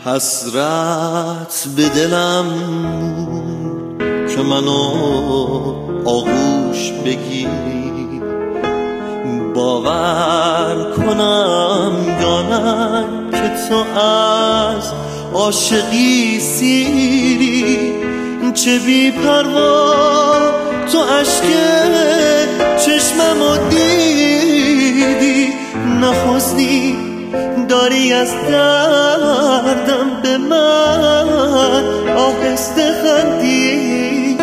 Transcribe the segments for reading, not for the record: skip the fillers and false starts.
حسرت به دلم که منو آغوش بگیری، باور کنم یا نه که تو از عاشقی سیری. چه بی پروا تو اشک چشممو دیدی، نخواستی داری از دردم به من آهسته خندیدی.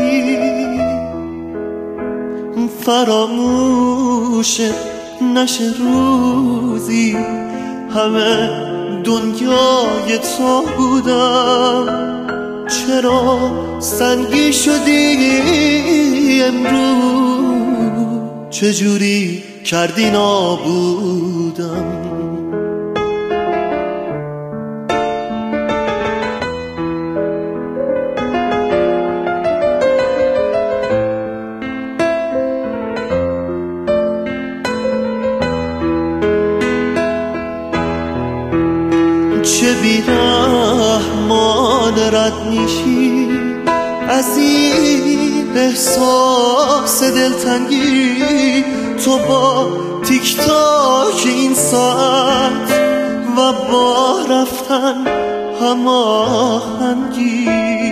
فراموش نشه روزی همه دنیای تو بودم، چرا سنگی شدی امروز؟ چجوری کردی نابودم؟ چه بی‌رحمان رد میشی از این احساس دلتنگی، تو با تیک تاک این ساعت و با رفتن هماهنگی.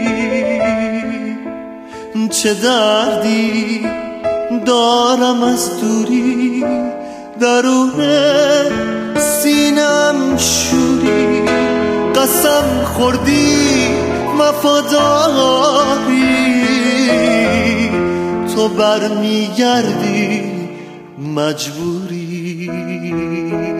چه دردی دارم از دوری، درون سینم شوری، قسم خوردی وفاداری، تو برمیگردی مجبوری.